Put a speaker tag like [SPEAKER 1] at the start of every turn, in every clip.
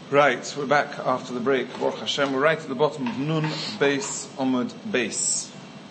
[SPEAKER 1] Right, we're back after the break. Baruch Hashem, we're right at the bottom of Nun Beis Amud Beis.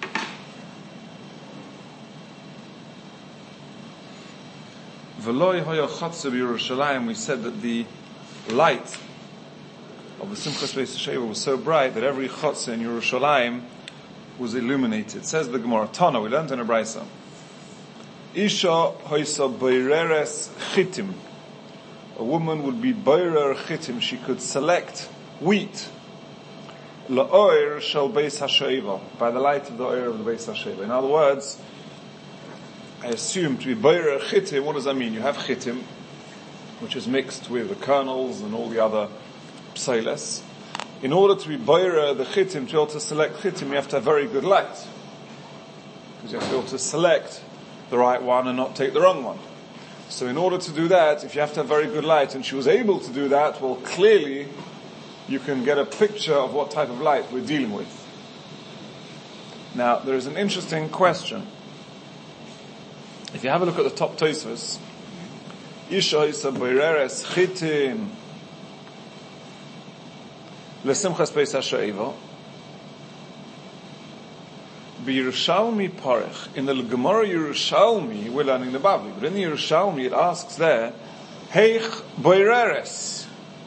[SPEAKER 1] V'loi hoya chatzer b'Yerushalayim. We said that the light of the Simchas Beis Sheva was so bright that every chatzer in Yerushalayim was illuminated. Says the Gemara, Tana, we learned in a Brisa. Isha hoysa beireres chitim. A woman would be boirer chitim. She could select wheat. La'oir shel beis hasheva, by the light of the oir of the beis hasheva. In other words, I assume to be boirer chitim. What does that mean? You have chitim, which is mixed with the kernels and all the other psailes. In order to be boirer the chitim, to be able to select chitim, you have to have very good light, because you have to be able to select the right one and not take the wrong one. So in order to do that, if you have to have very good light, and she was able to do that, well, clearly you can get a picture of what type of light we're dealing with. Now, there is an interesting question. If you have a look at the top Tosfos, Isha isa boireres chitim lesimchas beis hasheva b'Yerushalmi parech. In the Gemara Yerushalmi, we're learning the Bavli, but in the Yerushalmi it asks there, Heich boireres.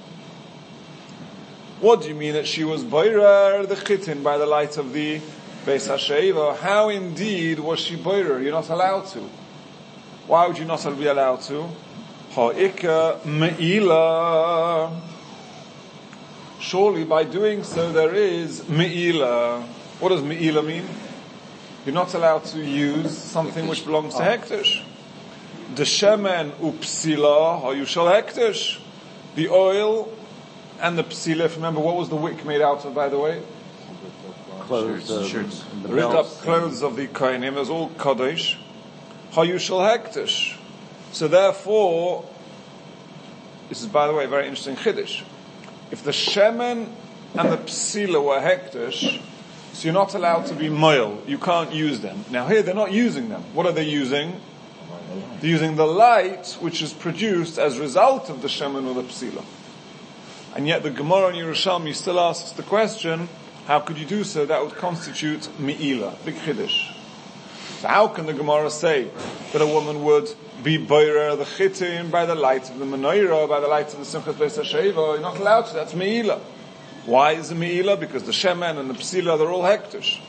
[SPEAKER 1] What do you mean that she was boirer the chitin by the light of the Beis HaSheva? How indeed was she boirer? You're not allowed to. Why would you not be allowed to? Ha'ika me'ila. Surely by doing so there is me'ila. What does me'ila mean? You're not allowed to use something which belongs to hektish. The shemen upsila hayushal hektish. The oil and the psila. Remember, what was the wick made out of, by the way?
[SPEAKER 2] Shirts.
[SPEAKER 1] Ripped up clothes of the kohanim. It was all kadosh. Hayushal hektish. So therefore, this is, by the way, a very interesting chiddush. If the shemen and the psila were hektish, so you're not allowed to be moil. You can't use them. Now here they're not using them. What are they using? They're using the light which is produced as a result of the shemen or the psila. And yet the Gemara in Yerushalmi still asks the question, how could you do so? That would constitute mi'ila, big chiddush. So how can the Gemara say that a woman would be boirer the chitim by the light of the menorah, by the light of the Simchas Beis HaSheva? You're not allowed to. That's mi'ila. Why is it me'ila? Because the shemen and the psila, they're all hektish.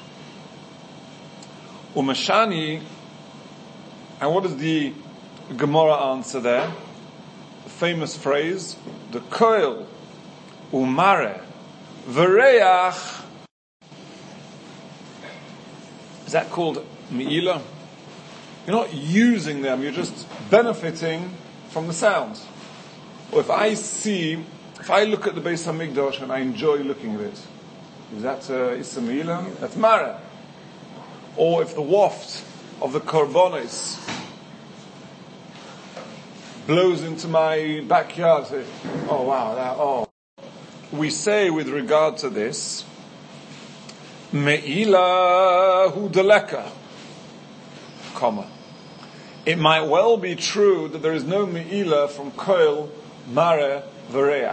[SPEAKER 1] Umeshani, and what is the Gemara answer there? The famous phrase, the koil, umare, v'reach. Is that called me'ila? You're not using them, you're just benefiting from the sound. Or if I look at the Beis HaMikdash and I enjoy looking at it, is that Issa Me'ila? That's Mara. Or if the waft of the Korbanos blows into my backyard, say, oh wow, we say with regard to this, Me'ila hu deleka, comma. It might well be true that there is no Me'ila from Koil, Mara, V'reach.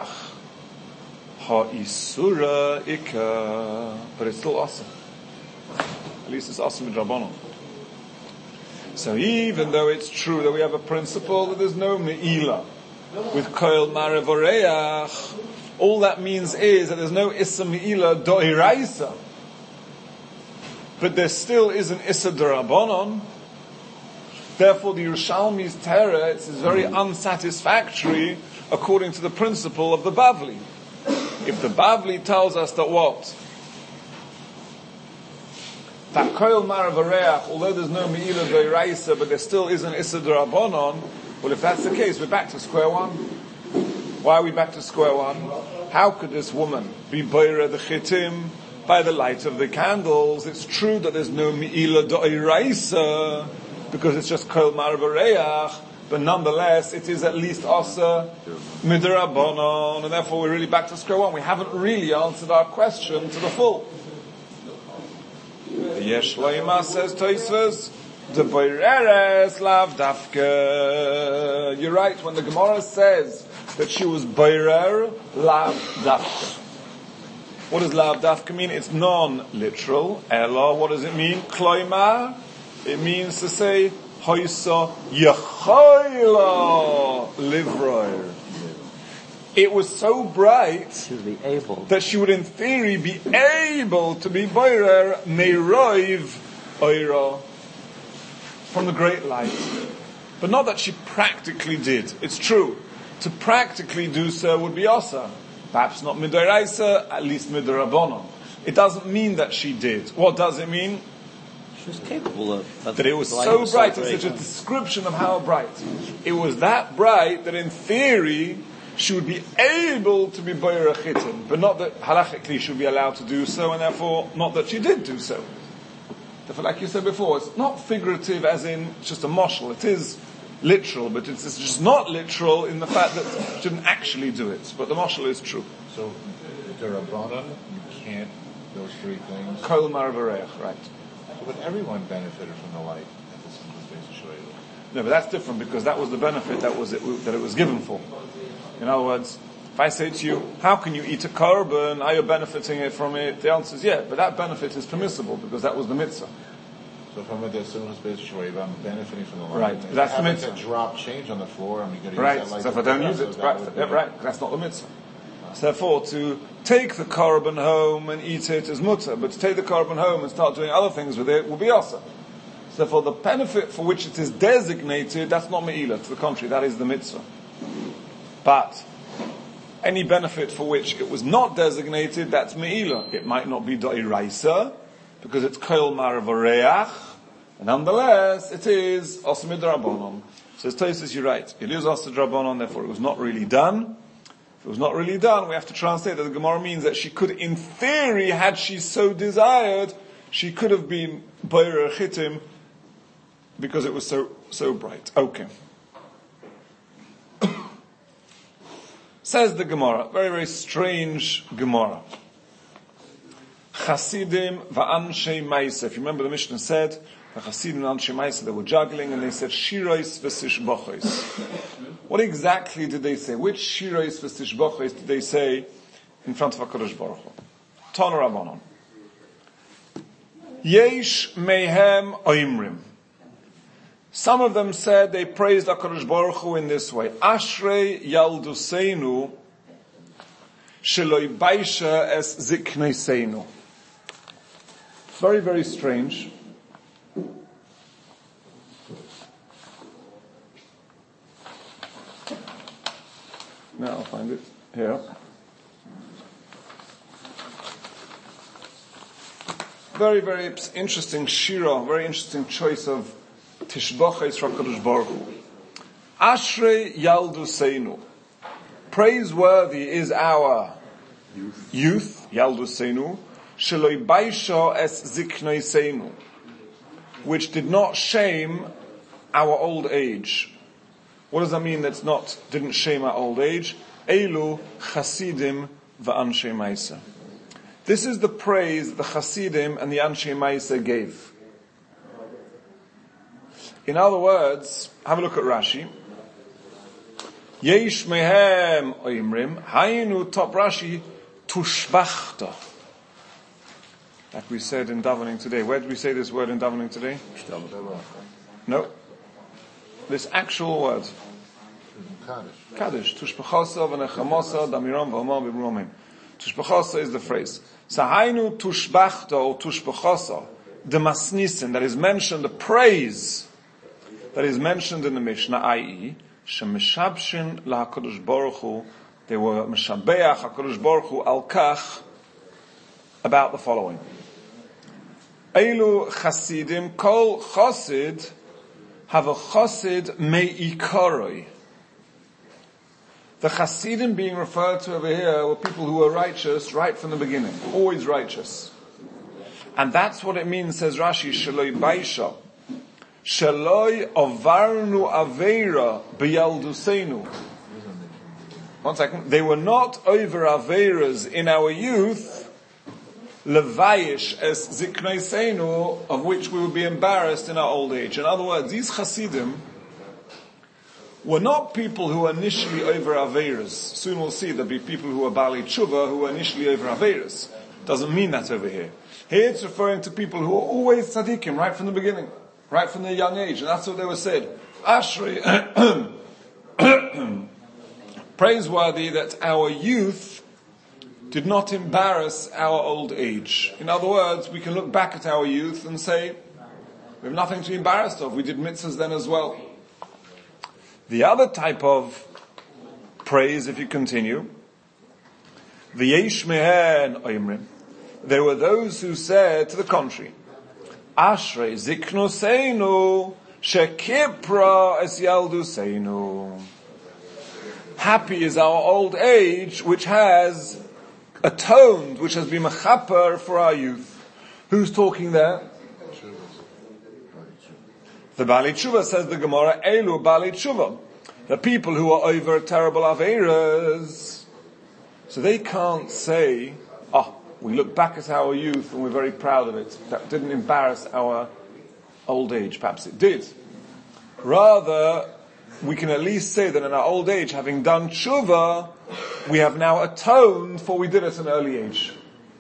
[SPEAKER 1] Ha'isura ika. But it's still awesome. At least it's awesome with Rabbanon. So even though it's true that we have a principle that there's no me'ila with koil mara v'reach, all that means is that there's no issa me'ila do'iraisa. But there still is an issa d'Rabbanon. Therefore the Yerushalmi's teretz is very unsatisfactory according to the principle of the Bavli. If the Bavli tells us that what? That koil mara v'reach, although there's no me'ila do'iraisa, but there still is an issa d'Rabbanon, well, if that's the case, we're back to square one. Why are we back to square one? How could this woman be boirer the chitim by the light of the candles? It's true that there's no me'ila do'iraisa, because it's just koil mara v'reach, but nonetheless, it is at least asa midrabanon, and therefore we're really back to square one. We haven't really answered our question to the full. Yesh loima, says Tosfos, The boireres lav dafka. You're right, when the Gemara says that she was boirer lav dafka. What does lav dafka mean? It's non-literal. Ella, what does it mean? Kloimar. It means to say, hoysa yechoyla livroir. It was so bright that she would in theory be able to be boirer meiroiv oira, from the great light. But not that she practically did. It's true. To practically do so would be asa. Perhaps not midoraisa, at least midorabonon. It doesn't mean that she did. What does it mean?
[SPEAKER 2] She was capable of.
[SPEAKER 1] That it was so bright. It's such a description of how bright. It was that bright that in theory she would be able to be boyer chitin, but not that halachically she would be allowed to do so, and therefore not that she did do so. Therefore, like you said before, it's not figurative as in just a moshel. It is literal, but it's just not literal in the fact that she didn't actually do it. But the moshel is true.
[SPEAKER 3] So, the Rabbanan, you can't, those three things.
[SPEAKER 1] Kol marvareach, right.
[SPEAKER 3] But everyone benefited from the light at the Simchas Beis Yisrael.
[SPEAKER 1] No, but that's different because that was the benefit that it was given for. In other words, if I say to you, how can you eat a korban? Are you benefiting from it? The answer is yeah, but that benefit is permissible because that was the mitzvah.
[SPEAKER 3] So if I'm at the Simchas Beis Yisrael, I'm benefiting from the light.
[SPEAKER 1] Right, that's the mitzvah.
[SPEAKER 3] If I drop change on the floor, I'm going to use
[SPEAKER 1] right.
[SPEAKER 3] that light.
[SPEAKER 1] So if I don't use it, right, that's not the mitzvah. So therefore, to take the korban home and eat it is mutter, but to take the korban home and start doing other things with it will be asa. So therefore, the benefit for which it is designated, that's not me'ilah. To the contrary, that is the mitzvah. But any benefit for which it was not designated, that's me'ilah. It might not be da'iraisa, because it's kol marvareach, and nonetheless, it is osmid rabbanon. So as Tosfos, you're right. It is osmid rabbanon, therefore it was not really done. If it was not really done, we have to translate that the Gemara means that she could, in theory, had she so desired, she could have been boirer chitim, because it was so bright. Okay. Says the Gemara, very, very strange Gemara. Chasidim va'anshei ma'aseh. If you remember, the Mishnah said, the Chasidim and Anshe Ma'aseh, they were juggling, and they said, Shirois v'sishbochos. What exactly did they say? Which Shirois v'sishbochos did they say in front of HaKadosh Baruch Hu? Tana Rabbanon. Yesh mehem oimrim. Some of them said they praised HaKadosh Baruch Hu in this way. Ashrei yalduseinu sheloi baisha es zikneseinu. Very, very strange. Now I'll find it here. Very, very interesting shira, very interesting choice of Tishboches from HaKadosh Baruch Hu. Ashrei Yalduseinu. Praiseworthy is our youth, Yalduseinu, Sheloi Baisha es Ziknoiseinu, which did not shame our old age. What does that mean didn't shame our old age? Eilu Chasidim va'Anshe Ma'aseh. This is the praise the Chasidim and the Anshe Ma'aseh gave. In other words, have a look at Rashi. Yesh mehem oimrim, hayinu top Rashi, tushbachta. Like we said in davening today. Where did we say this word in davening today? No. This actual word. Kaddish. Tushbachasa v'nechamosa damiram v'amam v'bromim. Tushbachasa is the phrase. So hayinu tushbachta or tushbachasa, the masnisin that is mentioned, the praise that is mentioned in the Mishnah, i.e., shemishabshin laHakadosh Baruch Hu, they were mishabeach HaKadosh Baruch Hu al kach, about the following. Eilu chasidim, kol chasid, have a chasid me'ikaroi. The chasidim being referred to over here were people who were righteous right from the beginning, always righteous. And that's what it means, says Rashi, sheloi baisha. Shaloi avarnu aveira b'yalduseinu. 1 second. They were not over aveiras in our youth, levayish es zikneiseinu, of which we would be embarrassed in our old age. In other words, these Hasidim were not people who were initially over Averas. Soon we'll see there'll be people who are Bali Tshuva who were initially over Averas. Doesn't mean that over here. Here it's referring to people who are always tzaddikim, right from the beginning, right from their young age, and that's what they were said. Ashrei, praiseworthy that our youth did not embarrass our old age. In other words, we can look back at our youth and say, we have nothing to be embarrassed of. We did mitzvahs then as well. The other type of praise, if you continue, v'yesh mehen oimrim, there were those who said to the contrary, Ashrei ziknoseinu shekipra es yalduseinu. Happy is our old age, which has atoned, which has been mechaper for our youth. Who's talking there? The Bali Tshuva, says the Gemara, Elu Bali Tshuva. The people who are over terrible Averas. So they can't say, we look back at our youth and we're very proud of it. That didn't embarrass our old age. Perhaps it did. Rather, we can at least say that in our old age, having done tshuva, we have now atoned for we did at an early age.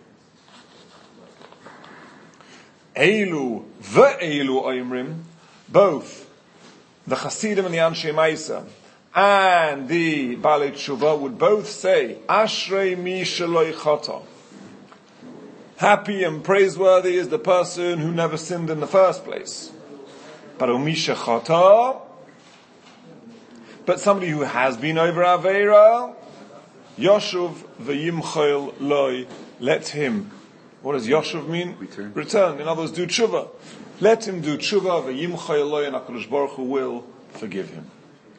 [SPEAKER 1] Eilu ve'eilu oimrim, both the Chasidim and the Anshe Maisa and the Balei Tshuva would both say, Ashrei mi sheloi chata. Happy and praiseworthy is the person who never sinned in the first place. But umisha chata, but somebody who has been over Aveira, Yoshuv v'yimchol loy, let him. What does Yoshuv mean? Return. In other words, do tshuva. Let him do tshuva v'yimchol loy, and HaKadosh Baruch Hu will forgive him.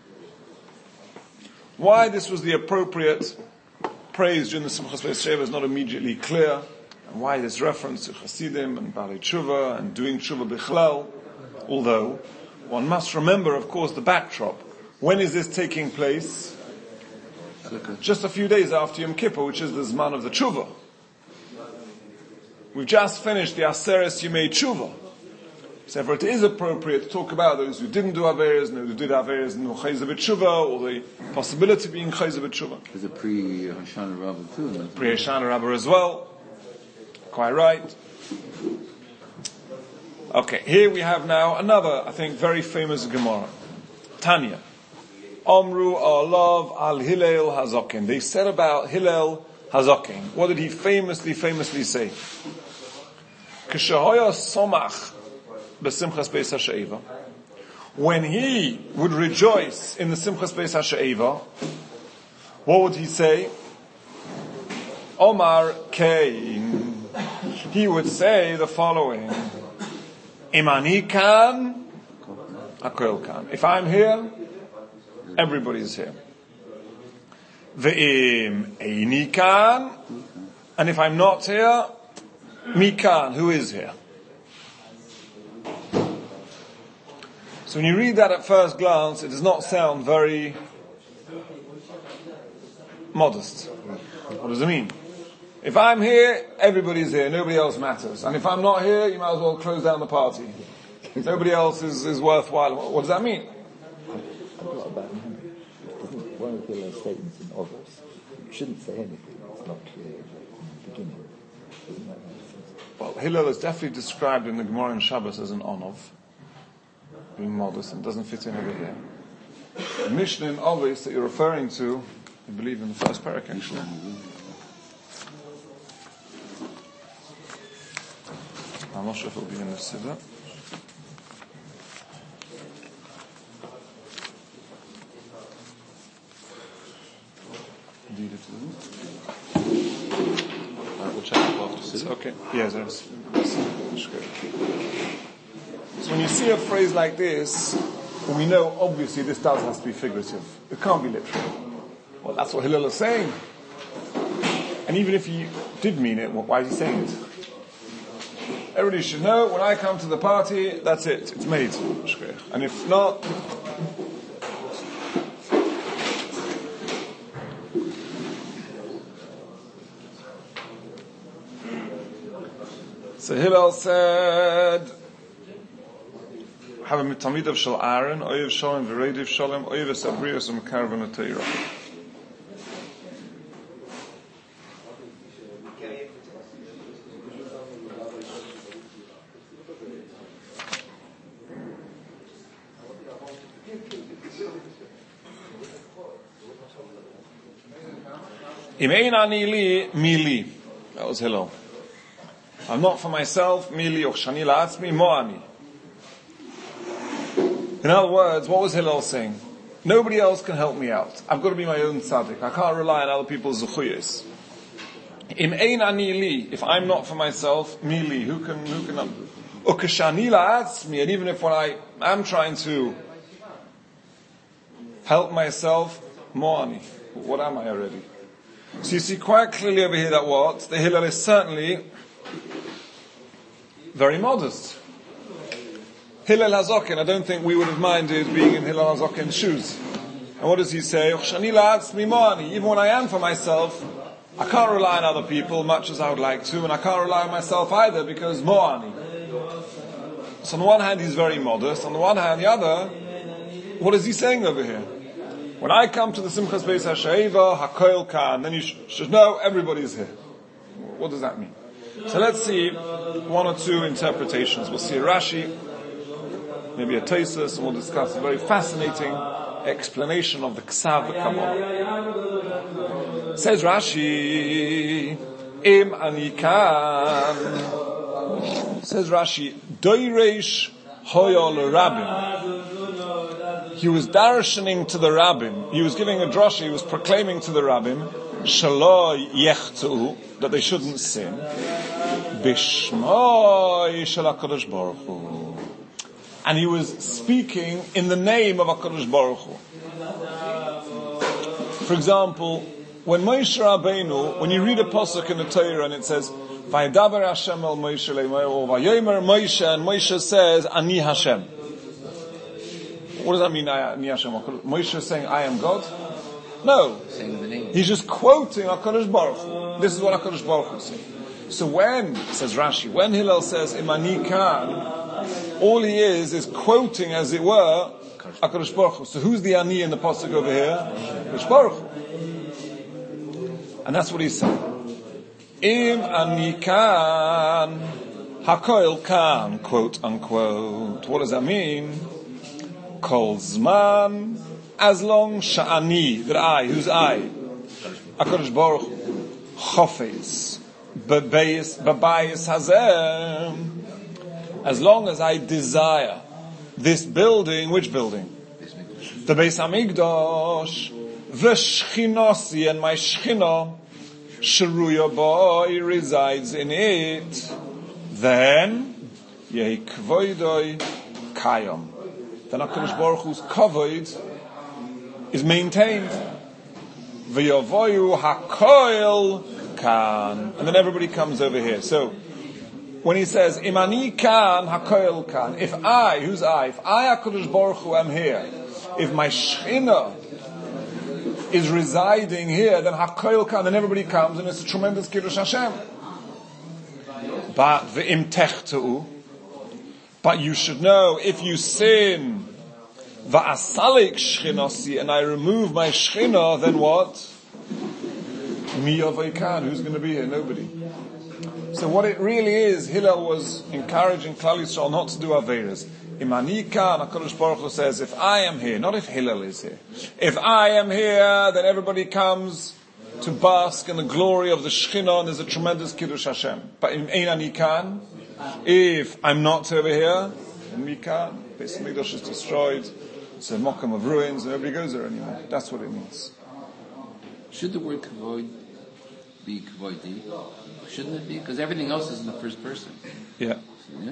[SPEAKER 1] Why this was the appropriate praise during the Simchas Beis Sheva is not immediately clear. And why this reference to Chasidim and Balei Tshuva and doing Tshuva Bichlal, although one must remember, of course, the backdrop. When is this taking place? Just a few days after Yom Kippur, which is the Zman of the Tshuva. We've just finished the Aseres Yemei Tshuva. So therefore it is appropriate to talk about those who didn't do Averes, and those who did Averes and no Chayzer B'Tshuva, or the possibility of being Chayzer B'Tshuva.
[SPEAKER 2] There's a pre-Hoshana Rabbah too.
[SPEAKER 1] Pre-Hoshana Rabbah as well. Quite right. Okay, here we have now another, I think, very famous Gemara. Tanya. Omru alav al Hillel Hazokin. They said about Hillel Hazokin. What did he famously say? Kishahoya somach b'simchas beis ha'she'eva. When he would rejoice in the simchas beis ha'she'eva, what would he say? Omar Kein. He would say the following: Imani kan, Akel kan. If I'm here, everybody's here. Ve'im eini kan, and if I'm not here, mi kan, who is here? So when you read that at first glance, it does not sound very modest. What does it mean? If I'm here, everybody's here, nobody else matters. And if I'm not here, you might as well close down the party. Nobody else is worthwhile. What does that mean?
[SPEAKER 4] I've got a bad memory. One of Hillel's statements in Others, you shouldn't say anything that's not clear in the beginning. Doesn't that make sense?
[SPEAKER 1] Well, Hillel is definitely described in the Gemara and Shabbos as an onov, being modest, and doesn't fit in over here. The Mishnah in Ovis that you're referring to, I believe in the first parak actually. I'm not sure if it'll be in the Siddur. Indeed it isn't. We'll check it after Siddur. Okay. Yes, there is. So when you see a phrase like this, we know obviously this does have to be figurative. It can't be literal. Well, that's what Hillel is saying. And even if he did mean it, why is he saying it? Everybody should know, when I come to the party, that's it. It's made. And if not, So Hillel said, have a mitamidav shel Aaron, oyev shalom v'reidiv shalom, oyev esabrius u'mekarvan ha'teira. Im ein ani li, mi li. That was Hillel. I'm not for myself, mi li, och shani la'atzmi, mo ani. In other words, what was Hillel saying? Nobody else can help me out. I've got to be my own tzaddik. I can't rely on other people's zuchuyos. Im ein ani li, if I'm not for myself, mi li, who can ukashani la'atzmi, and even if when I am trying to help myself, mo ani. What am I already? So you see quite clearly over here that what? The Hillel is certainly very modest. Hillel HaZoken, I don't think we would have minded being in Hillel HaZoken's shoes. And what does he say? Even when I am for myself, I can't rely on other people much as I would like to, and I can't rely on myself either because mo'ani. So on the one hand he's very modest, on the one hand, the other, what is he saying over here? When I come to the Simchas Beis HaSheva, HaKoil Khan, then you should know everybody's here. What does that mean? So let's see one or two interpretations. We'll see a Rashi, maybe a Tosfos, and we'll discuss a very fascinating explanation of the Ksav Kabbalah. Says Rashi, Im ani kan. Says Rashi, Doireish hoyol rabbim. He was darshaning to the rabbim. He was giving a drasha. He was proclaiming to the rabbim, Shalo yechtu, that they shouldn't sin. Bishmoi shel HaKadosh Baruch Hu. And he was speaking in the name of HaKadosh Baruch Hu. For example, when Moshe Rabbeinu, when you read a pasuk in the Torah and it says, Vayedaber Hashem el Moshe le'mor, or Vayomer Moshe, and Moshe says, Ani Hashem. What does that mean, Ani Hashem? Moshe is saying, I am God? No. He's just quoting HaKadosh Baruch Hu. This is what HaKadosh Baruch Hu is saying. So when, says Rashi, when Hillel says, Imani Kan, all he is quoting, as it were, HaKadosh Baruch Hu. So who's the Ani in the pasuk over here? HaKadosh Baruch Hu. And that's what he's saying. Im Ani Kan, HaKoil Kan, quote unquote. What does that mean? Kol Zman, as long sha'ani, that I, who's I? HaKadosh Baruch Hu. Chofetz, Babayis Hazem. As long as I desire this building, which building? The Beis Hamikdash, v'shchinosi, and my shchina, sheruya boy, resides in it, then yehi kvoidoi kayom. Then HaKadosh Baruch Hu's kavod is maintained. V'yavoyu hakoil kan. And then everybody comes over here. So, when he says, Imani kan, hakoil kan. If I, who's I? If I, HaKadosh Baruch Hu, am here, if my Shechina is residing here, then hakoil kan, then everybody comes, and it's a tremendous Kiddush Hashem. But v'im techtu, but you should know, if you sin, va'asalik shchinosi, and I remove my Shechina, then what? Mi yavai, who's going to be here? Nobody. So what it really is, Hillel was encouraging Klal Yisrael not to do Averas. Imani kan, HaKadosh Baruch Hu says, if I am here, not if Hillel is here. If I am here, then everybody comes to bask in the glory of the Shechina, and there's a tremendous Kiddush Hashem. But in Ein Ani Kan, if I'm not over here, in Mikan, Beis Hamikdash is destroyed, it's a mokum of ruins, and nobody goes there anymore. That's what it means.
[SPEAKER 2] Should the word kavod be kavodi? Shouldn't it be? Because everything else is in the first person.
[SPEAKER 1] Yeah.
[SPEAKER 2] Yeah?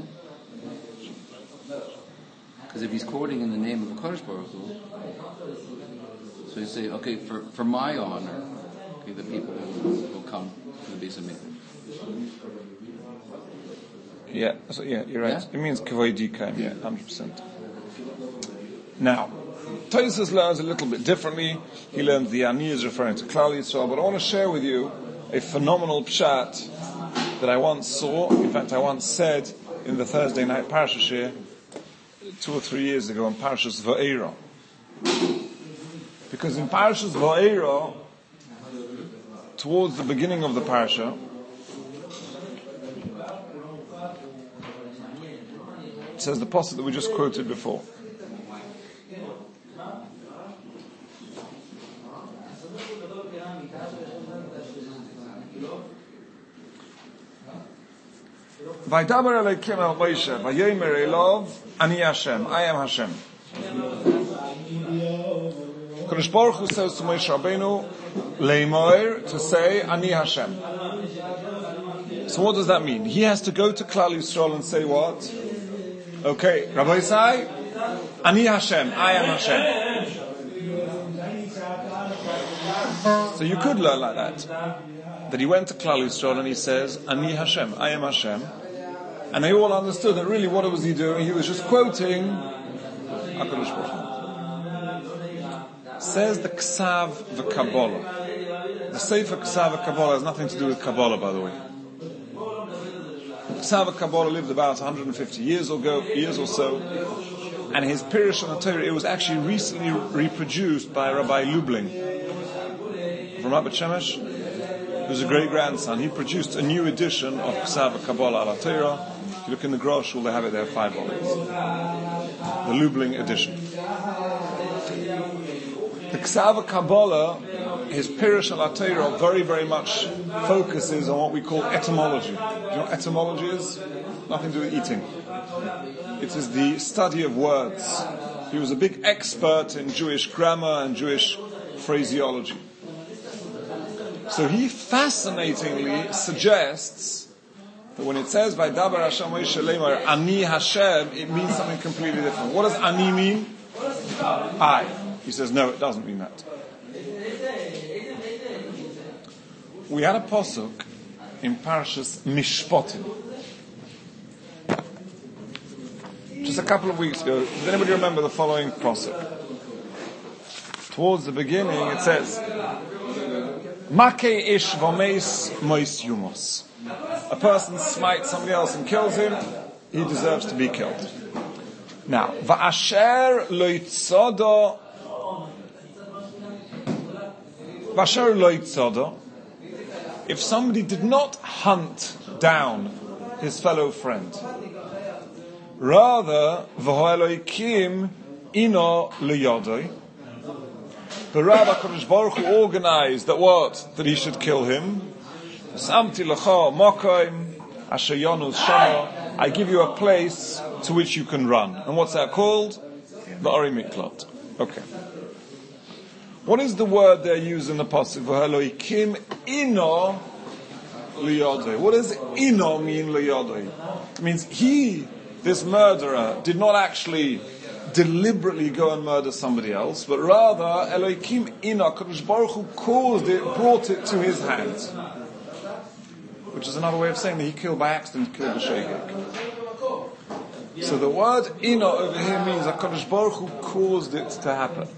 [SPEAKER 2] Because if he's quoting in the name of HaKadosh Baruch Hu, so you say, okay, for my honor, okay, the people will come to the Beis Hamikdash.
[SPEAKER 1] Yeah, so you're right.
[SPEAKER 2] Yeah?
[SPEAKER 1] It means kavoidika, 100%. Now, Tosfos learns a little bit differently. He learns the Ani is referring to Klal Yisrael, but I want to share with you a phenomenal pshat that I once saw, in fact I once said in the Thursday night Parsha Shir 2 or 3 years ago in Parshas Va'era. Because in Parshas Va'era, towards the beginning of the Parsha, it says the passage that we just quoted before. Vaydaber Elokim el Moshe, Vayomer Elov, Ani Hashem, I am Hashem. Kadosh Baruch Hu says to Moshe Rabbeinu, Leimoir, to say, Ani Hashem. So what does that mean? He has to go to Klal Yisrael and say what? Okay, Rabbi Isai, Ani Hashem, I am Hashem. So you could learn like that. That he went to Klal Yisrael and he says, Ani Hashem, I am Hashem. And they all understood that really what was he doing? He was just quoting HaKadosh Baruch Hu. Says the Ksav v'Kabbalah. The Sefer Ksav v'Kabbalah has nothing to do with Kabbalah, by the way. Ksav v'Kabbalah lived about 150 years or so, and his Pirush on the Torah, it was actually recently reproduced by Rabbi Lublin from Rabbi Shemesh, who's a great grandson. He produced a new edition of Ksav v'Kabbalah ala Torah. If you look in the Grosh, they have it there, 5 volumes. The Lublin edition. The Ksav v'Kabbalah, his Pirush ala Torah, very, very much focuses on what we call etymology. Do you know what etymology is? Nothing to do with eating. It is the study of words. He was a big expert in Jewish grammar and Jewish phraseology. So he fascinatingly suggests that when it says Vaydaber Hashem Moshe Leimar Ani Hashem, it means something completely different. What does Ani mean? I. He says no, it doesn't mean that. We had a pasuk in Parshas Mishpatim just a couple of weeks ago. Does anybody remember the following pasuk? Towards the beginning it says Makei ish v'meis mois yumos. A person smites somebody else and kills him, he deserves to be killed. Now, v'asher lo yitzodo, if somebody did not hunt down his fellow friend, rather v'hoeloikim ino liyodoi, the Rabbi HaKadosh Baruch Hu organized that what? That he should kill him. Samti lecha mokoim asher yonuz shama. I give you a place to which you can run. And what's that called? The Ori Miklot. Okay. What is the word they're using in the pasuk? V'haloikim ino liyodei. What does ino mean liyodei? It means he, this murderer, did not actually deliberately go and murder somebody else, but rather Eloikim Ina, Kadosh Baruch Hu caused it, brought it to his hands, which is another way of saying that he killed by accident, killed the Shegek. So the word Ina over here means that Kadosh Baruch Hu caused it to happen.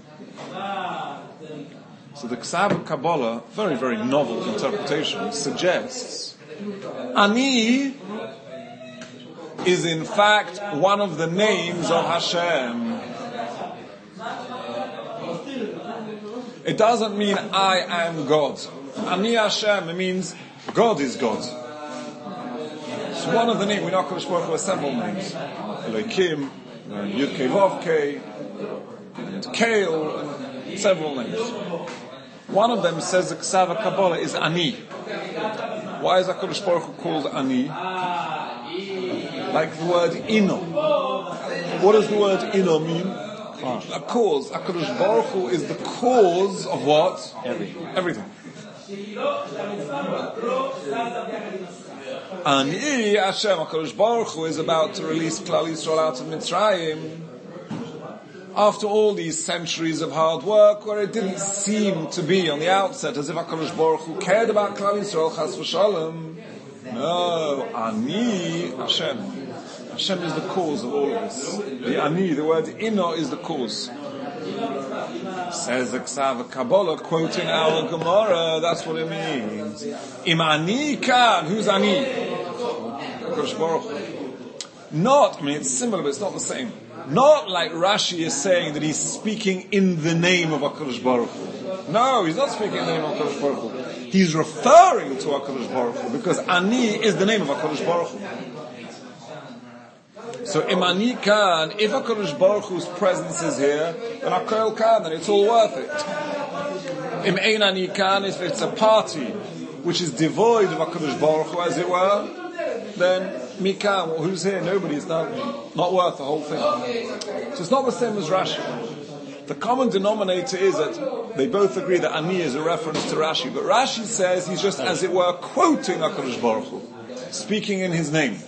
[SPEAKER 1] So the Ksav Kabbalah, very, very novel interpretation, suggests Ani is in fact one of the names of Hashem. It doesn't mean I am God. Ani Hashem, it means God is God. It's one of the names. We know Kadosh Baruch Hu has several names. Elokim, Yud Kei Vav Kei, and Kael, and several names. One of them says the Ksav Kabbalah is Ani. Why is HaKadosh Baruch Hu called Ani? Like the word Ino. What does the word Ino mean? A cause. HaKadosh Baruch Hu is the cause of what? Everything. Ani Hashem, HaKadosh Baruch Hu is about to release Klal Yisrael out of Mitzrayim after all these centuries of hard work, where it didn't seem to be on the outset as if HaKadosh Baruch Hu cared about Klal Yisrael, Chas v'Shalom. No, Ani Hashem. Hashem is the cause of all of this. The Ani, the word Ino, is the cause. Says the Ksav Kabbalah, quoting our Gemara, that's what it means. Im ani kan, who's ani? HaKadosh Baruch Hu. Not, it's similar, but it's not the same. Not like Rashi is saying that he's speaking in the name of HaKadosh Baruch Hu. No, he's not speaking in the name of HaKadosh Baruch Hu. He's referring to HaKadosh Baruch Hu, because ani is the name of HaKadosh Baruch Hu. So Im ani kan, if HaKadosh Baruch Hu's presence is here, then HaKol kan, then it's all worth it. Im ein ani kan, if it's a party which is devoid of HaKadosh Baruch Hu, as it were, then Mikan, well, who's here? Nobody. It's not worth the whole thing. So it's not the same as Rashi. The common denominator is that they both agree that Ani is a reference to Rashi, but Rashi says he's just, as it were, quoting HaKadosh Baruch Hu, speaking in his name.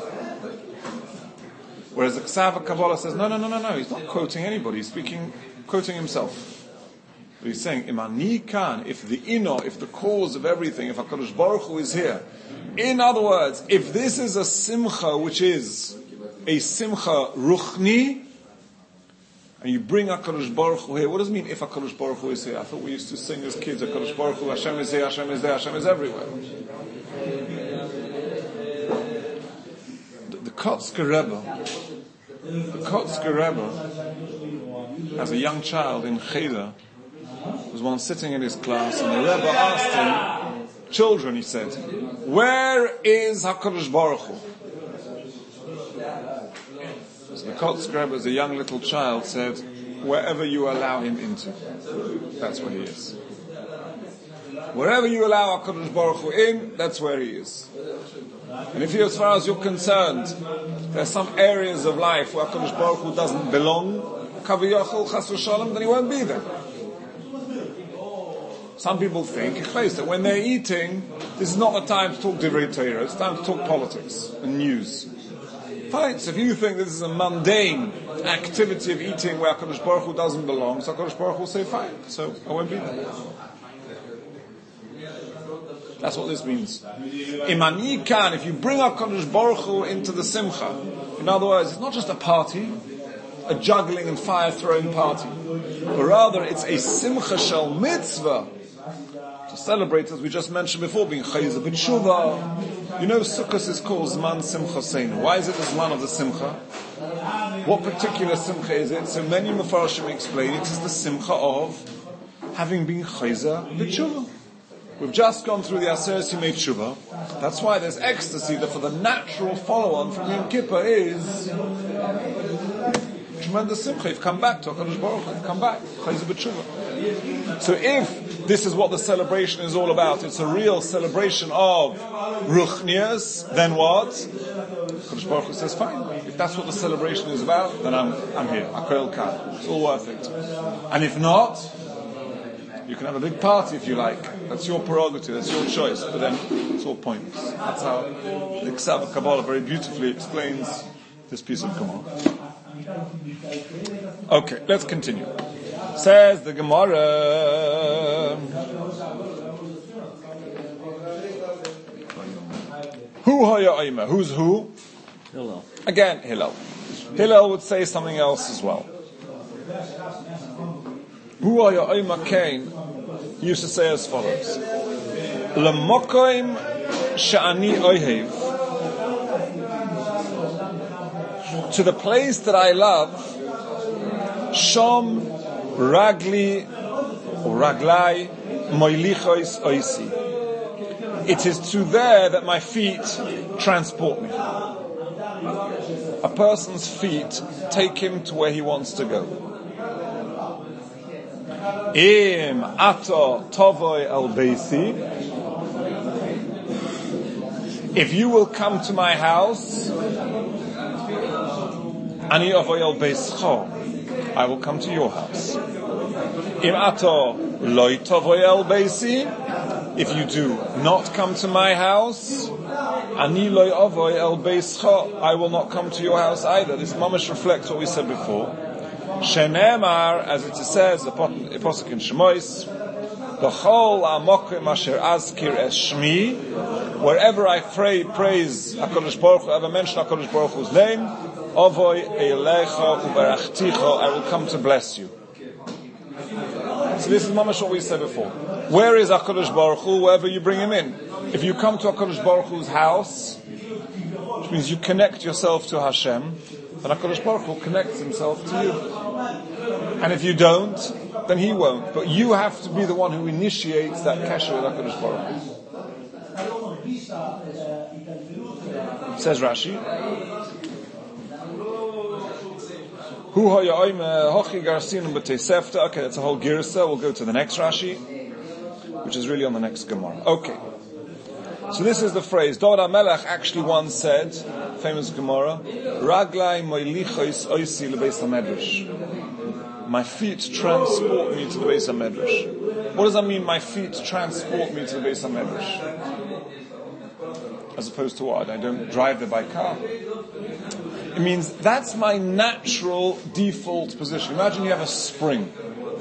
[SPEAKER 1] Whereas the Ksav Kabbalah says, no, he's not quoting anybody, he's quoting himself. But he's saying, Imani kan, if the cause of everything, if HaKadosh Baruch Hu is here. In other words, if this is a simcha, which is a simcha ruchni, and you bring HaKadosh Baruch Hu here, what does it mean if HaKadosh Baruch Hu is here? I thought we used to sing as kids, HaKadosh Baruch Hu, Hashem is here, Hashem is there, Hashem is everywhere. The Kotzker Rebbe, as a young child in Cheder, was one sitting in his class, and the Rebbe asked him, children, he said, where is HaKadosh Baruch Hu? So the Kotzker Rebbe, as a young little child, said, wherever you allow him into, that's where he is. Wherever you allow HaKadosh Baruch Hu in, that's where he is. And if you, as far as you're concerned, there's some areas of life where HaKadosh Baruch Hu doesn't belong, Kaviyachol Chas v'Shalom, then he won't be there. Some people think, that when they're eating, this is not the time to talk Divrei Torah, it's time to talk politics and news. Fine, so if you think this is a mundane activity of eating where HaKadosh Baruch Hu doesn't belong, so HaKadosh Baruch Hu will say, fine, so I won't be there. That's what this means. Imani kan, if you bring HaKadosh Baruch Hu into the simcha, in other words, it's not just a party, a juggling and fire-throwing party, but rather it's a simcha shel mitzvah, to celebrate, as we just mentioned before, being chayzer b'tshuva. You know, Sukkot is called Zman Simcha Seinu. Why is it the Zman of the Simcha? What particular Simcha is it? So many Mefarshim explain it is the Simcha of having been chayzer b'tshuva. We've just gone through the Aseret Yimei Tshuva. That's why there's ecstasy, that for the natural follow-on from Yom Kippur is tremendous simcha. You've come back to HaKadosh Baruch Hu. You've come back. Chayzer b'tshuva. So if this is what the celebration is all about, it's a real celebration of Ruchnias, then what? HaKadosh Baruch Hu says, fine. If that's what the celebration is about, then I'm here. HaKol kan. It's all worth it. And if not, you can have a big party if you like. That's your prerogative, that's your choice, but then it's all pointless. That's how the Ksav Kabbalah very beautifully explains this piece of Gemara. Okay, let's continue. Says the Gemara, Hu haya oima? Who's who?
[SPEAKER 2] Hillel.
[SPEAKER 1] Again, Hillel. Hillel would say something else as well. Hu haya oima Cain used to say as follows: L'mokoim she'ani ohev, to the place that I love, Shom ragli or raglai moilichos oisi. It is to there that my feet transport me. A person's feet take him to where he wants to go. Im ato tovoi el beisi, if you will come to my house, ani avoi el beischo, I will come to your house. Im ato loi tovoi el beisi, if you do not come to my house, ani loi avoi el beischo, I will not come to your house either. This mamash reflects what we said before. Shenemar, as it says, the Apostle in Shemois, B'chol amokim asher azkir es shmi, wherever I praise HaKadosh Baruch Hu, ever mention HaKadosh Baruch Hu's name, Ovoi eilecha uberachticha, I will come to bless you. So this is mamash what we said before. Where is HaKadosh Baruch Hu? Wherever you bring him in. If you come to HaKadosh Baruch Hu's house, which means you connect yourself to Hashem, then HaKadosh Baruch Hu connects himself to you. And if you don't, then he won't. But you have to be the one who initiates that kesher with HaKadosh Baruch Hu. Says Rashi, okay, that's a whole girsa. We'll go to the next Rashi, which is really on the next Gemara. Okay. So this is the phrase. David HaMelech actually once said, famous Gemara, Raglai moilichos oisi lebeis HaMedrash. My feet transport me to the Beis HaMedrash. What does that mean, my feet transport me to the Beis HaMedrash? As opposed to what? I don't drive there by car. It means that's my natural default position. Imagine you have a spring.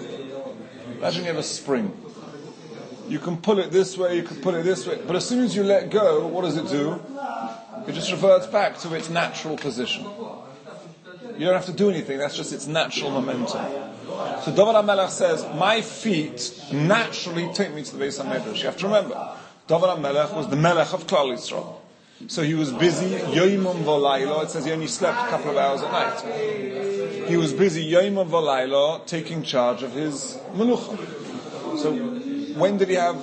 [SPEAKER 1] You can pull it this way, you can pull it this way, but as soon as you let go, what does it do? It just reverts back to its natural position. You don't have to do anything, that's just its natural momentum. So David HaMelech says, my feet naturally take me to the Beis HaMedrash. You have to remember, David HaMelech was the Melech of Klal Yisrael. So he was busy, Yoimum V'Layla, it says he only slept a couple of hours at night. He was busy, Yoimum V'Layla, taking charge of his Melucha. So when did he have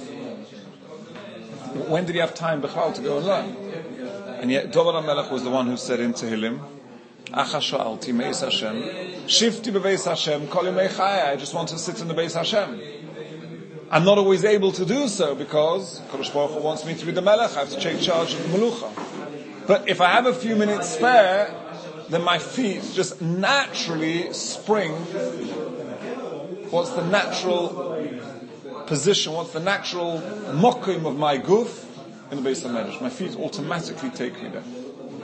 [SPEAKER 1] time B'chal to go and learn? And yet David HaMelech was the one who said in Tehillim, Acha sha'alti meis Hashem, shifti beveis Hashem, kol yemei chayai, I just want to sit in the Beis Hashem. I'm not always able to do so because Kadosh Baruch Hu wants me to be the Melech. I have to take charge of the Melucha. But if I have a few minutes spare, then my feet just naturally spring. What's the natural position? What's the natural mokim of my guf in the Beis HaMedrash? My feet automatically take me there.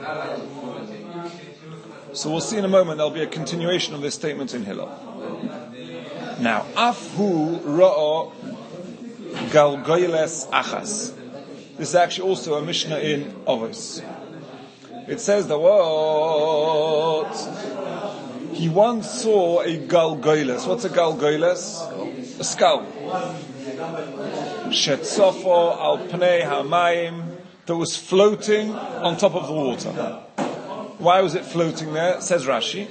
[SPEAKER 1] So we'll see in a moment. There'll be a continuation of this statement in Hillel. Now, afhu ra'o galgoyles achas. This is actually also a Mishnah in Avos. It says the what? He once saw a galgoyles. What's a galgoyles? A skull. Shetzofo al pnei hamayim, that was floating on top of the water. Why was it floating there? Says Rashi.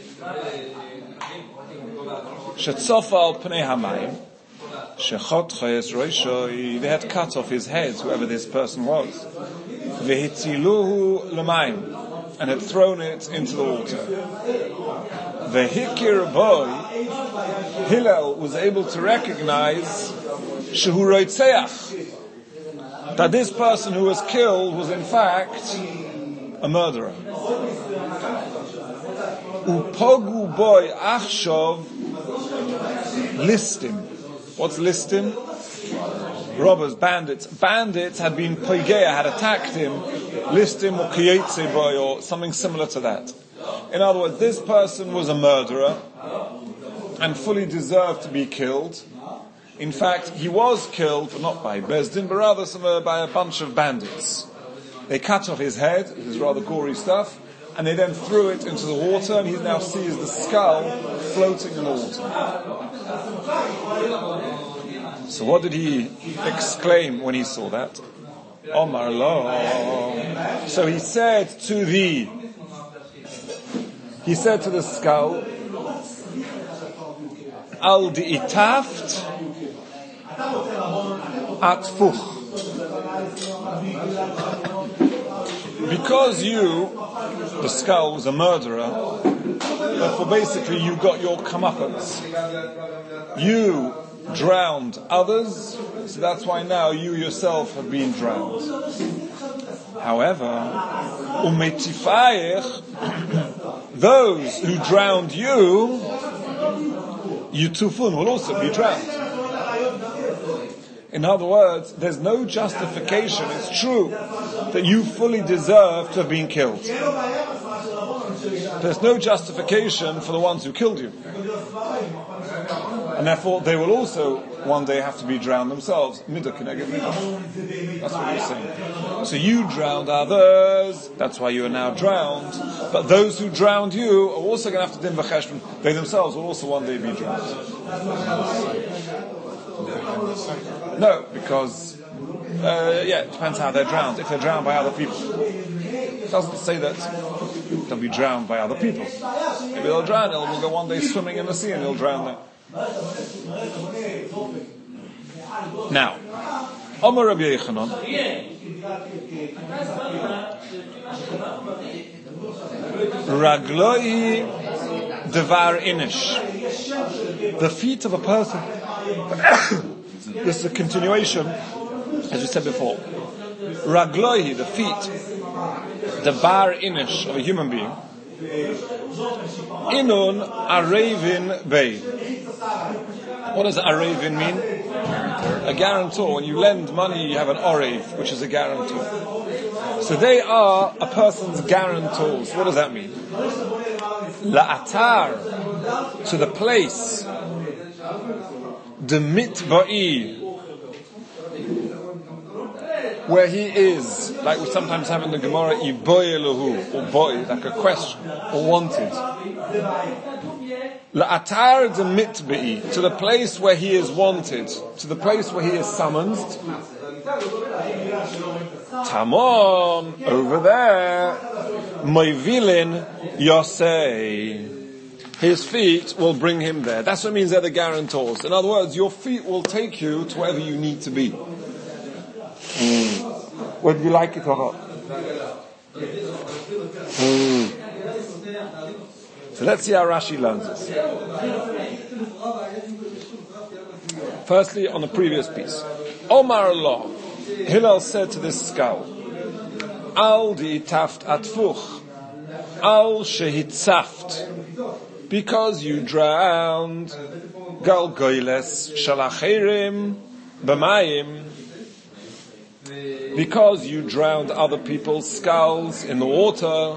[SPEAKER 1] Shetzofa al pnei hamayim, shechot chayes roishoi, they had cut off his head, whoever this person was. Vehitziluhu l'mayim, and had thrown it into the water. Vehikir boy, Hillel was able to recognize shehu roitzeach, that this person who was killed was in fact a murderer. Upogu boy achshov listim. What's listim? Robbers, bandits. Bandits had been poigeya, had attacked him. Listim or kiyetze boy or something similar to that. In other words, this person was a murderer and fully deserved to be killed. In fact, he was killed, but not by Bezdin, but rather by a bunch of bandits. They cut off his head, it is rather gory stuff, and they then threw it into the water, and he now sees the skull floating in the water. So what did he exclaim when he saw that? Omar lo. So he said to the skull, Al di'itaft atfuch. Because you, the skull, was a murderer, therefore basically you got your comeuppance. You drowned others, so that's why now you yourself have been drowned. However, those who drowned you tufun will also be drowned. In other words, there's no justification. It's true that you fully deserve to have been killed. There's no justification for the ones who killed you. And therefore, they will also one day have to be drowned themselves. Midah k'neged midah. That's what he's saying. So you drowned others, that's why you are now drowned. But those who drowned you are also going to have to din v'cheshbon. They themselves will also one day be drowned. No, because it depends how they're drowned. If they're drowned by other people, it doesn't say that they'll be drowned by other people. Maybe they'll drown. They'll go one day swimming in the sea and they'll drown there. Now, Omar Rabbi Yochanan, Ragloi devar inish, the feet of a person. This is a continuation, as we said before. Ragloi, the feet, devar inish of a human being. Inun arevin bei. What does arevin mean? A guarantor. When you lend money, you have an orev, which is a guarantor. So they are a person's guarantors. What does that mean? La'atar, to the place. Demit ba'i, where he is, like we sometimes have in the Gemara, iboy elohu, or boy, like a question, or wanted. La'atar demit ba'i, to the place where he is wanted, to the place where he is summoned. Tamon, over there, moivilin yosei, his feet will bring him there. That's what it means they're the guarantors. In other words, your feet will take you to wherever you need to be. Whether you like it or not. So let's see how Rashi learns this. Firstly, on the previous piece. Omar Allah, Hillel said to this skull, Al di taft atfuch, al shehitzaft, because you drowned, gal goyles shalachirim b'mayim, because you drowned other people's skulls in the water.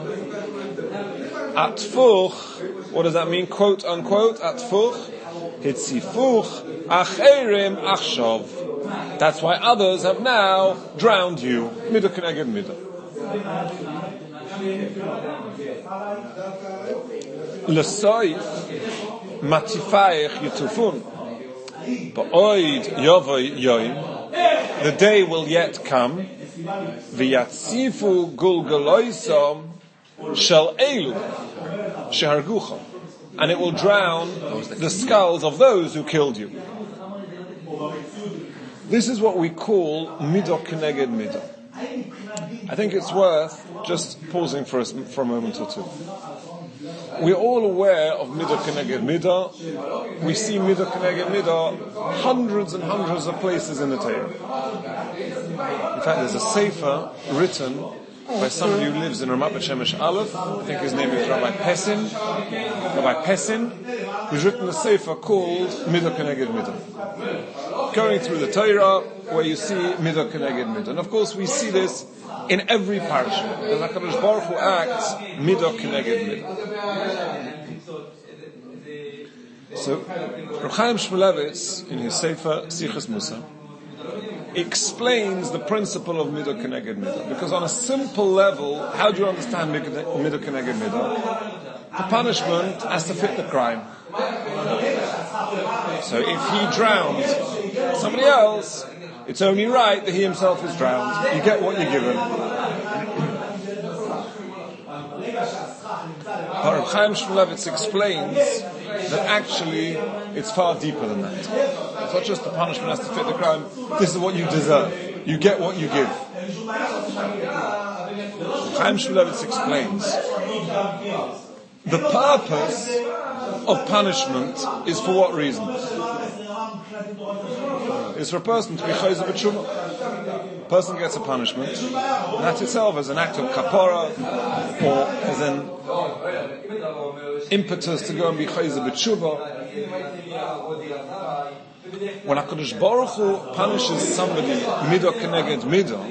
[SPEAKER 1] Atfuch, what does that mean? Quote unquote, atfuch, hitzifuch, achirim achshav. That's why others have now drowned you. Midah keneged midah. L'soif matifayich yitufun. Ba'oid yovoy yoim. The day will yet come. V'yatzifu gulgaloisom shel elu shehargucham, and it will drown the skulls of those who killed you. This is what we call midah keneged midah. I think it's worth just pausing for a moment or two. We're all aware of midah keneged midah. We see midah keneged midah hundreds and hundreds of places in the Torah. In fact, there's a sefer written by somebody who lives in Ramat Bet Shemesh Aleph. I think his name is Rabbi Pessin, who's written a sefer called Midah Keneged Midah, going through the Torah where you see Midah Keneged Midah. And of course we see this in every parasha. The HaKadosh Baruch Hu acts Midah Keneged Midah. So Reb Chaim Shmulevitz, in his sefer Sichos Musa, explains the principle of midah keneged midah. Because on a simple level, how do you understand midah keneged midah? The punishment has to fit the crime. So if he drowns somebody else, it's only right that he himself is drowned. You get what you're given. Reb Chaim Shmulevitz explains that actually it's far deeper than that. It's not just the punishment has to fit the crime. This is what you deserve. You get what you give. Chaim Shmulevitz explains the purpose of punishment is for what reason? It's for a person to be chayzer b'tshuvah. A person gets a punishment, and that itself is an act of kapara, or as an impetus to go and be chayzer b'tshuvah. When HaKadosh Baruch Hu punishes somebody midah keneged midah,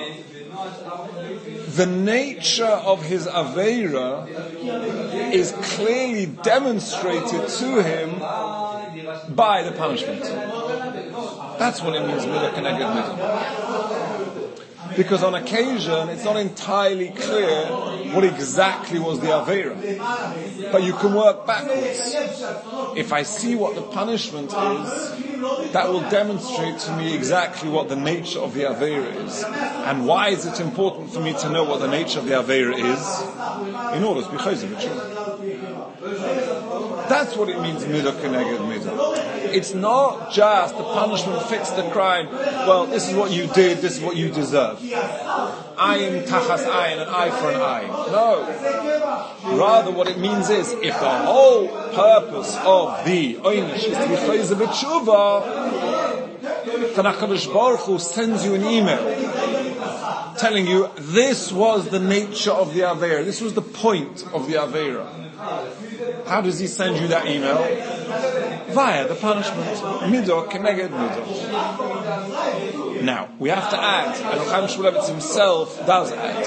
[SPEAKER 1] the nature of his aveira is clearly demonstrated to him by the punishment. That's what it means, midah keneged midah. Because on occasion, it's not entirely clear what exactly was the aveira. But you can work backwards. If I see what the punishment is, that will demonstrate to me exactly what the nature of the Aveira is. And why is it important for me to know what the nature of the Aveira is? In order to be chayzer b'tshuva. That's what it means, midah keneged midah. It's not just the punishment fits the crime. Well, this is what you did, this is what you deserve. Ayin tachas ayin, an eye for an eye. No. Rather, what it means is, if the whole purpose of the oynish is to be chayzer b'tshuva, then HaKadosh Baruch Hu sends you an email telling you this was the nature of the Aveira, this was the point of the Aveira. How does he send you that email? Via the punishment. Midah keneged midah. Now, we have to add, and Chaim Shmulevitz himself does add.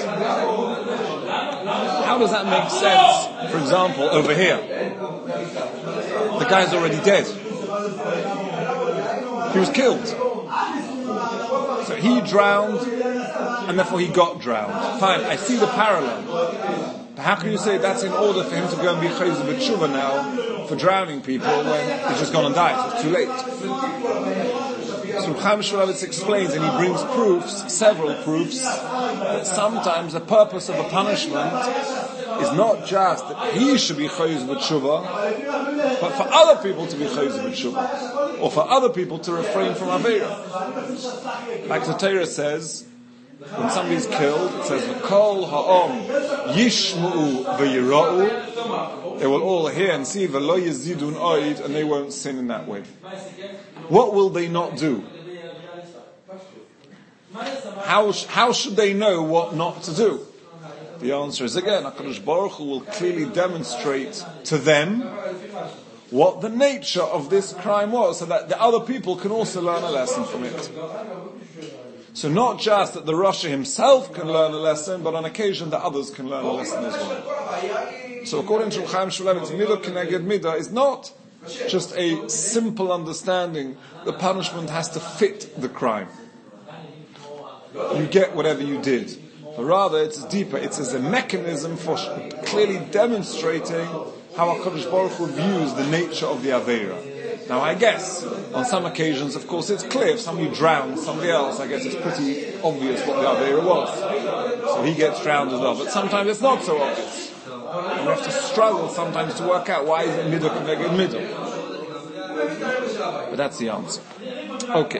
[SPEAKER 1] How does that make sense, for example, over here? The guy's already dead. He was killed. So he drowned, and therefore he got drowned. Fine, I see the parallel. But how can you say that's in order for him to go and be chayzer b'tshuva now for drowning people when he's just gone and died? So it's too late. So Chaim Shmulevitz explains, and he brings proofs, several proofs, that sometimes the purpose of a punishment is not just that he should be chayzer b'tshuva, but for other people to be chayzer b'tshuva, or for other people to refrain from Aveira. Like the Torah says, when somebody's killed, it says, "V'kol ha'om yishmu'u v'yira'u." They will all hear and see, "V'lo yezidun oid," and they won't sin in that way. What will they not do? How should they know what not to do? The answer is again, HaKadosh Baruch Hu will clearly demonstrate to them what the nature of this crime was, so that the other people can also learn a lesson from it. So not just that the Rasha himself can learn a lesson, but on occasion the others can learn a lesson as well. So according to Chaim Shmulevitz, midah keneged midah is not just a simple understanding. The punishment has to fit the crime. You get whatever you did. But rather it's deeper. It's as a mechanism for clearly demonstrating how HaKadosh Baruch Hu views the nature of the Aveira. Now I guess, on some occasions, of course, it's clear. If somebody drowns somebody else, I guess it's pretty obvious what the Aveira was. So he gets drowned as well. But sometimes it's not so obvious. And we have to struggle sometimes to work out why is it midah keneged midah. But that's the answer. Okay.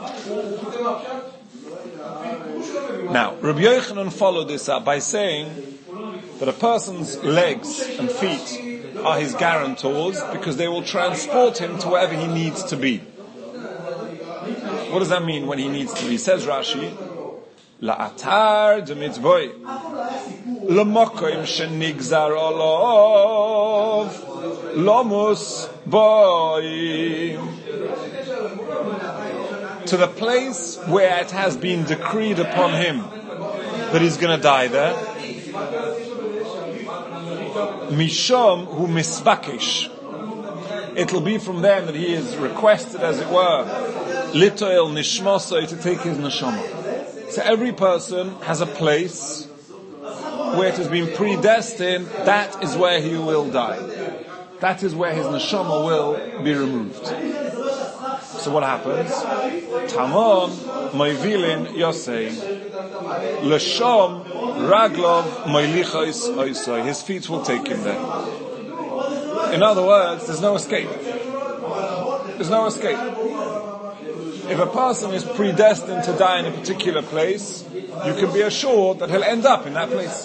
[SPEAKER 1] Now, Rabbi Yochanan followed this up by saying that a person's legs and feet are his guarantors because they will transport him to wherever he needs to be. What does that mean when he needs to be? Says Rashi, La'atar demitzboi L'mokoim shenigzar olav Lomus boi, to the place where it has been decreed upon him that he's going to die there. Mishom hu misbakish. It'll be from them that he is requested, as it were, litoel nishmosoi, to take his neshama. So every person has a place where it has been predestined. That is where he will die. That is where his neshama will be removed. So what happens? Tamon moivilin yosei l'shom raglov moilichos oisoi. His feet will take him there. In other words, there's no escape. There's no escape. If a person is predestined to die in a particular place, you can be assured that he'll end up in that place.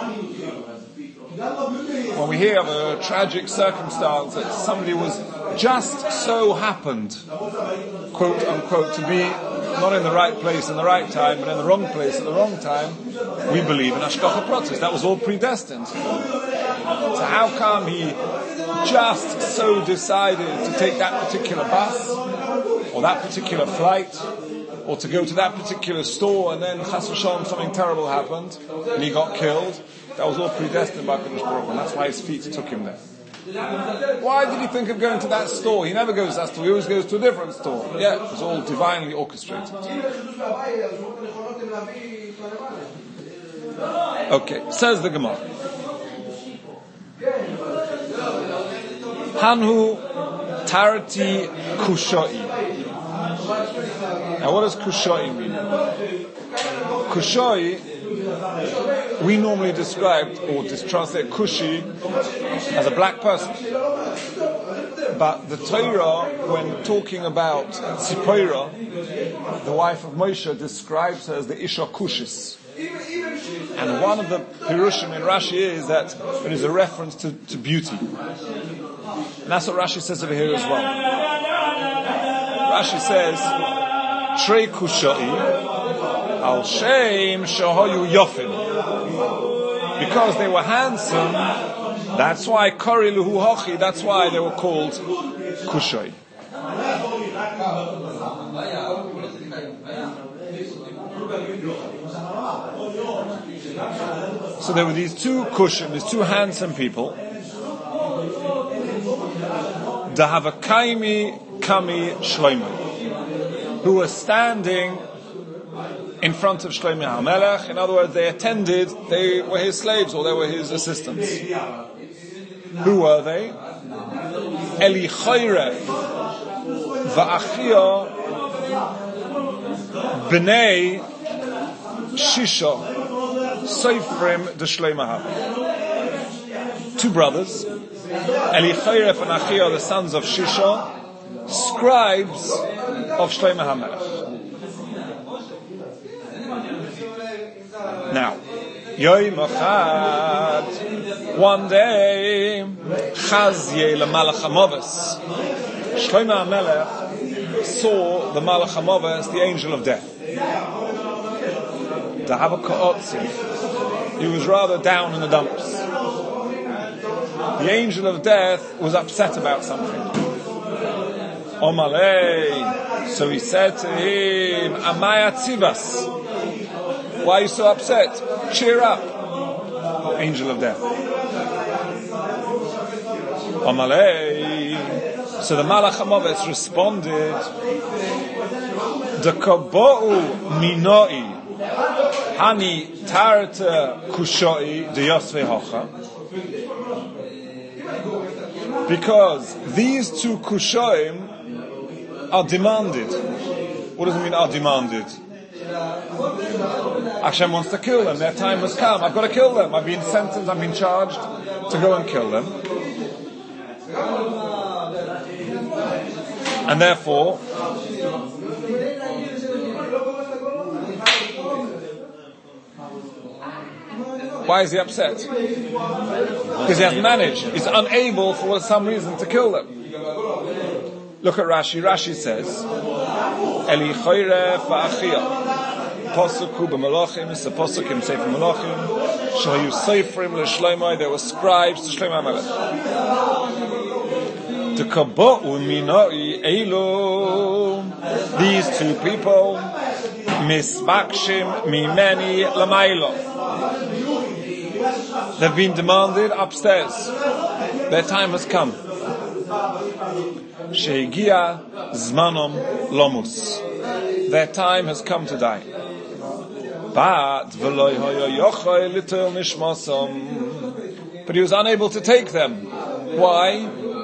[SPEAKER 1] When we hear of a tragic circumstance that somebody was just so happened, quote unquote, to be not in the right place in the right time, but in the wrong place at the wrong time, we believe in Hashgacha Pratis. That was all predestined. So how come he just so decided to take that particular bus, or that particular flight, or to go to that particular store, and then Chas v'Shalom something terrible happened, and he got killed? That was all predestined by HaKadosh Baruch Hu, and that's why his feet took him there. Why did he think of going to that store? He never goes to that store, he always goes to a different store. Yeah, it was all divinely orchestrated. Okay, says the Gemara. Hanhu tarti kushoi. Now, what does kushoi mean? Kushoi, we normally describe or translate kushi as a black person. But the Torah, when talking about Tzipora, the wife of Moshe, describes her as the Isha Kushis. And one of the Pirushim in Rashi is that it is a reference to beauty. And that's what Rashi says over here as well. Rashi says, Trei Kushai, Al Shem Shahoyu Yofim. Because they were handsome, that's why Kori Luhu Hochi, that's why they were called Kushai. So there were these two Kushim, these two handsome people. Dahavakaimi Kami Shlomo, who were standing in front of Shlomo HaMelech. In other words, they were his slaves or they were his assistants. Who were they? Elichoiref Va'achia B'nei Shisha Seifrim de Shlomo HaMelech. Two brothers, Elichoiref and Achia, the sons of Shisha, scribes of Shlomo HaMelech. Now, Yoim Echad, one day, Chazye leMalach HaMoves. Shlomo HaMelech saw the Malach HaMoves, the angel of death. He was rather down in the dumps. The angel of death was upset about something. Omalei. So he said to him, Amaya Tzivas. Why are you so upset? Cheer up, angel of death. Omalei. So the Malach HaMoves responded, Dekabou minoi hani tarta kushoi de Yosve Hocha. Because these two kushoim are demanded. What does it mean, are demanded? Hashem wants to kill them. Their time has come. I've got to kill them. I've been sentenced, I've been charged to go and kill them. And therefore, why is he upset? Because he hasn't managed. He's unable for some reason to kill them. Look at Rashi. Rashi says, Eli choyre fa'achia. Posuk hu b'malachim. It's a posuk in Sefer Malachim. Shahayu seifrim l'shlomo. There were scribes to Shlomo HaMelech. T'kabo'u minoi eilu. These two people, misbakshim mimeni l'maylo. They've been demanded upstairs. Their time has come. Shegia zmanom lomus. Their time has come to die. But he was unable to take them. Why?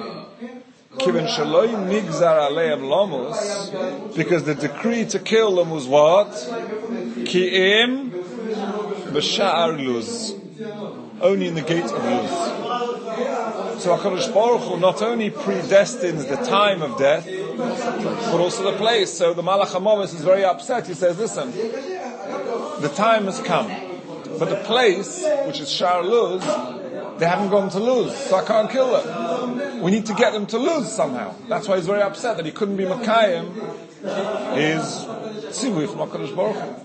[SPEAKER 1] Because the decree to kill them was what? Ki'im b'sha'ar Luz. Only in the gate of Luz. So HaKadosh Baruch Hu not only predestines the time of death, but also the place. So the Malach HaMoves is very upset. He says, listen, the time has come, but the place, which is Sha'ar Luz, they haven't gone to Luz, so I can't kill them. We need to get them to Luz somehow. That's why he's very upset that he couldn't be Makayim his tzivui from HaKadosh Baruch Hu.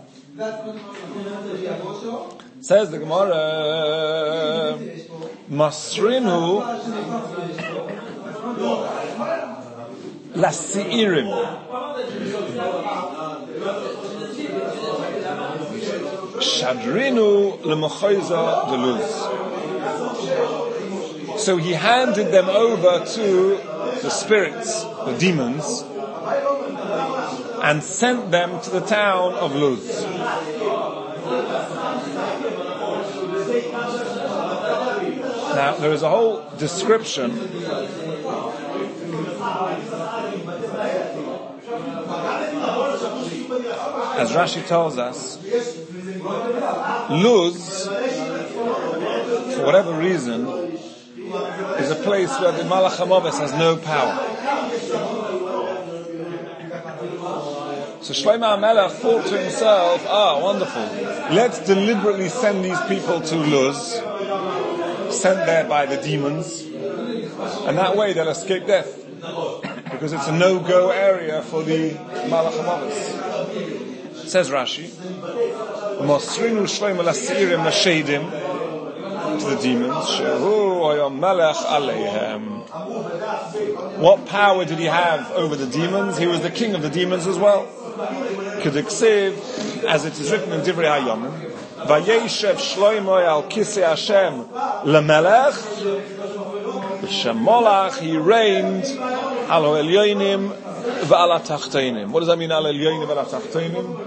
[SPEAKER 1] Says the Gemara, Masrinu Lasi'irim. Shadrinu L'Mechoiza Deluz. So he handed them over to the spirits, the demons, and sent them to the town of Luz. Now, there is a whole description as Rashi tells us, Luz, for whatever reason, is a place where the Malach HaMoves has no power. So Shlomo HaMelech thought to himself, wonderful, let's deliberately send these people to Luz, sent there by the demons, and that way they'll escape death, because it's a no-go area for the Malach HaMoves. Says Rashi, Mosrinu Shlomo Lasirim Lashedim, to the demons, Shehu Oyom Melech Aleihem. What power did he have over the demons? He was the king of the demons as well. Kedeksiv, as it is written in Divrei HaYomim, Vayeshev Shlomo al Kisei Hashem lemelech, Shemolach, he reigned al Elyonim v'al Tachteinim. What does that mean, al Elyonim v'al Tachteinim?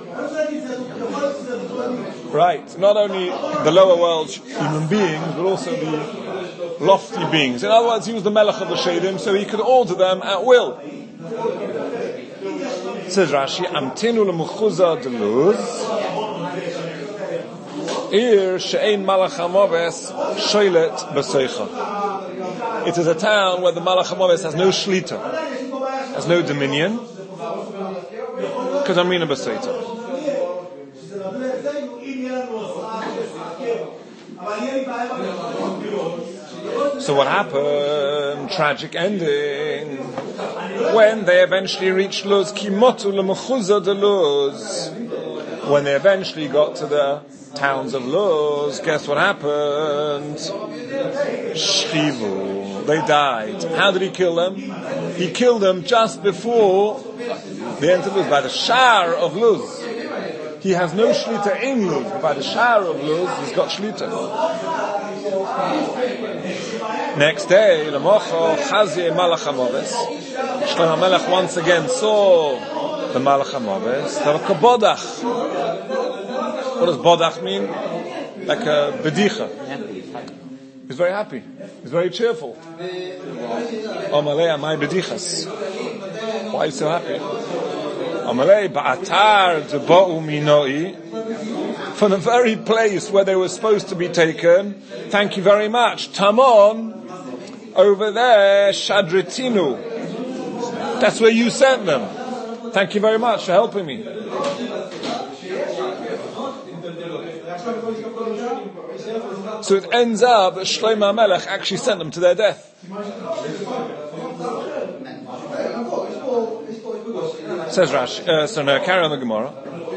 [SPEAKER 1] Right, not only the lower world human beings, but also the lofty beings. In other words, he was the Melech of the Shedim, so he could order them at will. Says Rashi, Amtinu l'muchuza de Luz, Ir she'ein Malach HaMoves shoylet b'seicha. It is a town where the Malach HaMoves has no shlita, has no dominion, Kadamrina b'seita. So what happened? Tragic ending. When they eventually reached Luz, Kimotu l'mechuza de Luz. When they eventually got to the towns of Luz, guess what happened? Shchivu. They died. How did he kill them? He killed them just before they entered Luz, by the Shar of Luz. He has no shlita in Luz, but by the Shar of Luz, he's got shlita. Next day, L'mocho Chazi Malach HaMoves. Shlomo HaMelech once again saw the Malach HaMoves. They were kabodach. What does bodach mean? Like a bedicha. He's very happy. He's very cheerful. Omalei amai bedichas. Why are you so happy? Omalei ba'atar deba'u minoi. From the very place where they were supposed to be taken, thank you very much. Tamon, over there, Shadritinu. That's where you sent them. Thank you very much for helping me. So it ends up that Shlomo HaMelech actually sent them to their death. Says Rashi, so now carry on the Gemara.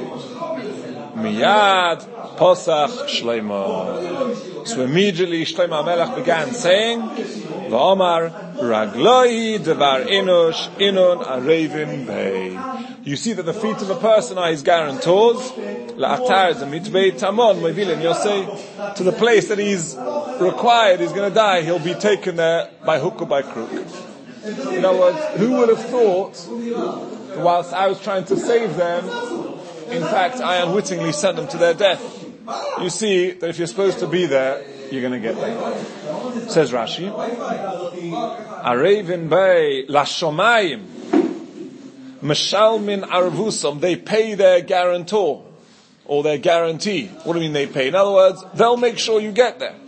[SPEAKER 1] Miyad Posach Shlomo. So immediately Shlomo HaMelech began saying, V'omar Ragloi Devar Inush Inun Arevim Bey. You see that the feet of a person are his guarantors. La'atar Zemitbei Tamon Mevilin Yosei. To the place that he's required, he's going to die, he'll be taken there by hook or by crook. In other words, who would have thought that whilst I was trying to save them, in fact, I unwittingly sent them to their death. You see that if you're supposed to be there, you're going to get there. Says Rashi, Arevin Bey Lashomayim Meshalmin Arvusam. They pay their guarantor or their guarantee. What do you mean they pay? In other words, they'll make sure you get there.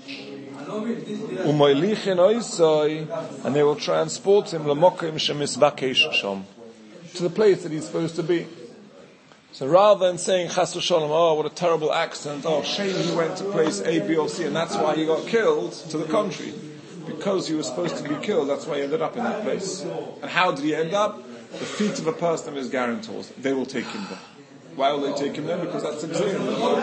[SPEAKER 1] And they will transport him to the place that he's supposed to be. So rather than saying Chas v'sholom, oh, what a terrible accident, oh, shame he went to place A, B, or C, and that's why he got killed, to the contrary. Because he was supposed to be killed, that's why he ended up in that place. And how did he end up? The feet of a person of his guarantors. They will take him there. Why will they take him there? Because that's exactly.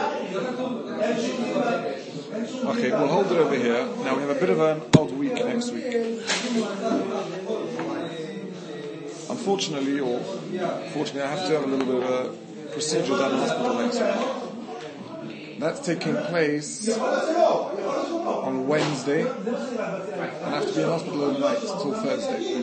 [SPEAKER 1] Okay, we'll hold it over here. Now we have a bit of an odd week next week. Unfortunately, or fortunately, I have to have a little bit of a procedure done in hospital next week. That's taking place on Wednesday, and I have to be in hospital overnight till Thursday.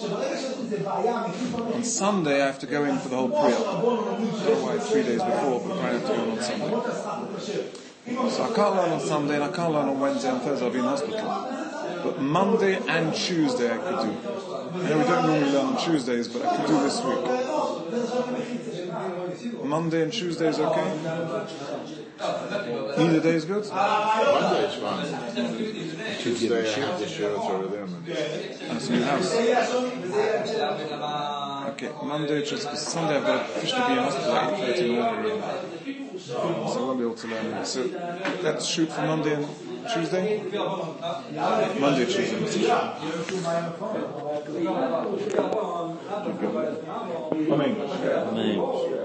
[SPEAKER 1] On Sunday, I have to go in for the whole pre-op. I don't know why 3 days before, but I have to go in on Sunday. So I can't learn on Sunday, and I can't learn on Wednesday and Thursday. I'll be in hospital. But Monday and Tuesday I could do. I know we don't normally learn on Tuesdays, but I could do this week. Monday and Tuesday is okay? Either day is good?
[SPEAKER 3] Monday is fine. Tuesday I have the shirt over there.
[SPEAKER 1] That's a new house. Okay, Monday, Tuesday, Sunday I've got to be in hospital at 8:30 in the morning. So I won't be able to learn it. So let's shoot for Monday and Tuesday? Monday, Tuesday. Amen.